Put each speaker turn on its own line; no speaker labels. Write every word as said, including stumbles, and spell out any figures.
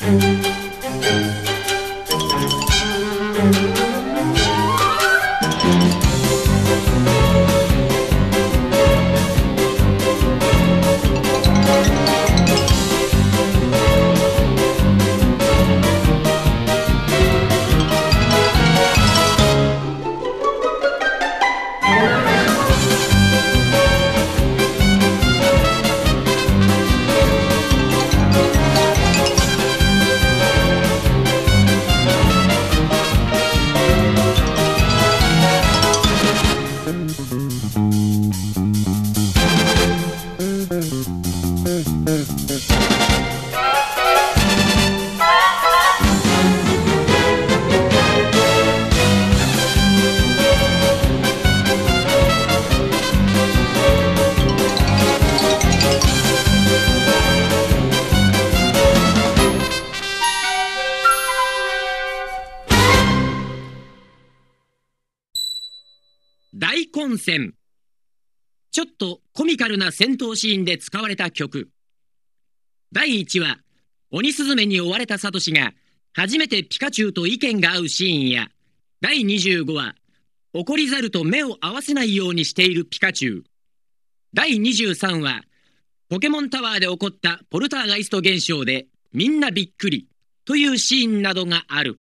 大混戦。ちょっとコミカルな戦闘シーンで使われた曲。だいいちわ、鬼スズメに追われたサトシが初めてピカチュウと意見が合うシーンや、だいにじゅうごわ、怒り猿と目を合わせないようにしているピカチュウ。だいにじゅうさんわ、ポケモンタワーで起こったポルターガイスト現象でみんなびっくりというシーンなどがある。